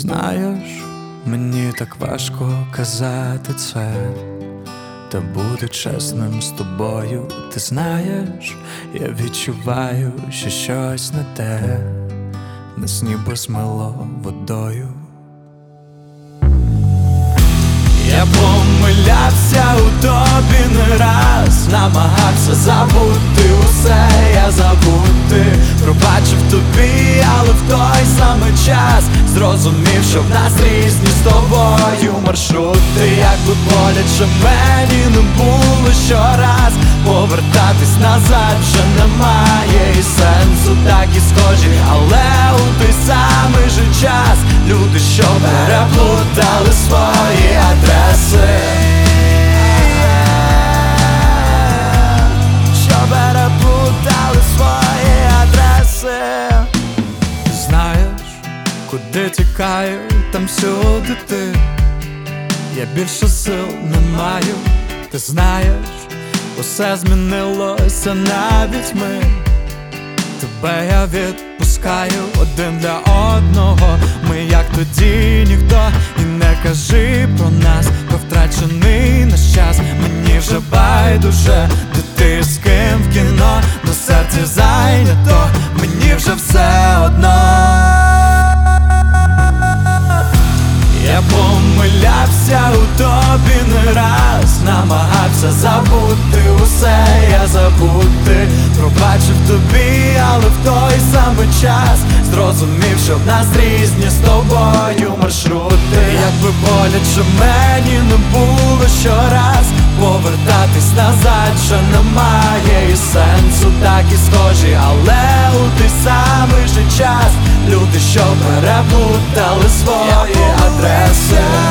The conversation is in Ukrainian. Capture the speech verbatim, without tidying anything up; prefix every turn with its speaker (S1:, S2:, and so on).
S1: Знаєш, мені так важко казати це, та буду чесним з тобою. Ти знаєш, я відчуваю, що щось не те, нас ніби змило водою. Я помилявся у тобі не раз, намагався забути усе, я забути пробачив тобі, але в той самий час зрозумів, що в нас різні з тобою маршрути. Як би боляче мені не було щораз, повертатись назад вже немає і сенсу. Так і схожі, але у той самий же час люди, що переплутали свої адреси, що переплутали свої адреси. Ти знаєш, куди тікаю, там всюди ти. Я більше сил не маю. Ти знаєш, усе змінилося навіть ми. Тебе я відпускаю один для одного. Ми як тоді ніхто, і не кажи про нас, про втрачений наш час. Мені вже байдуже, де ти з ким в кіно, на серці зайнято, мені вже все одно. Я помилявся у тобі не раз, намагався забути усе, я забути пробачив тобі, але в той самий час зрозумів, що в нас різні з тобою маршрути. Якби боляче мені не було щораз, повертатись назад вже немає і сенсу. Так і схожі, але у той самий же час люди, що переплутали свої адреси.